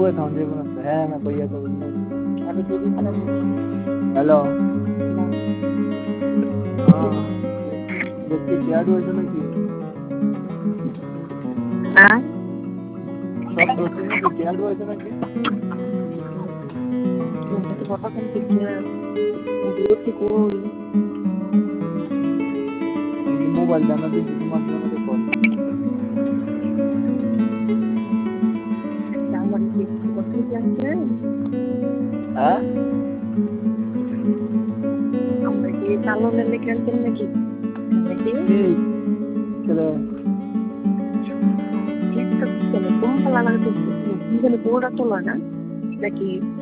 বয়ে থাকুন যে কোনো হ্যাঁ না কইয়া তো হ্যালো দেখতে চেয়ার হয়েছে নাকি সব দোষী নাকি চেয়ার হয়েছে নাকি কথা কই মোবাইল জানা দিচ্ছি তোমার জন্য কল হ্যাঁ আমরা কি চালো নেলে খেলতেন নাকি কোন পালা লাগতে পুরোটা তোলা না নাকি